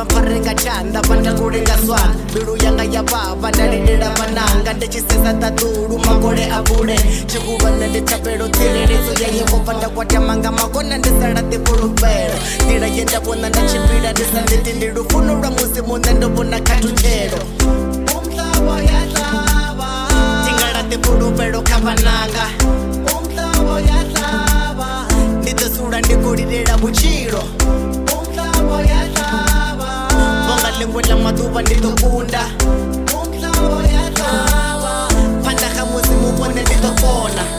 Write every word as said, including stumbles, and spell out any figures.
vampharenga chanda vanda kulenga swana mbilu yanga ya baba ndalindela vananga ndichisesa tatulu makole avule chikuvana ndithapelo tsileleso ya yehova ndakwatyamanga makona ndisala tifulufelo ndila yendavona ndachimbila ndisanditi ndi lufuno lwa muzimu nendovona khathuchelo umhlaba yahlaba tingala tifulufelo khavananga umhlaba yahlaba ndidosula ndikulilela vuchilo umhlaba yahlaba vongalengwela maduva nditokunda umhlaba yahlaba phanda kha muzimu vone nditokona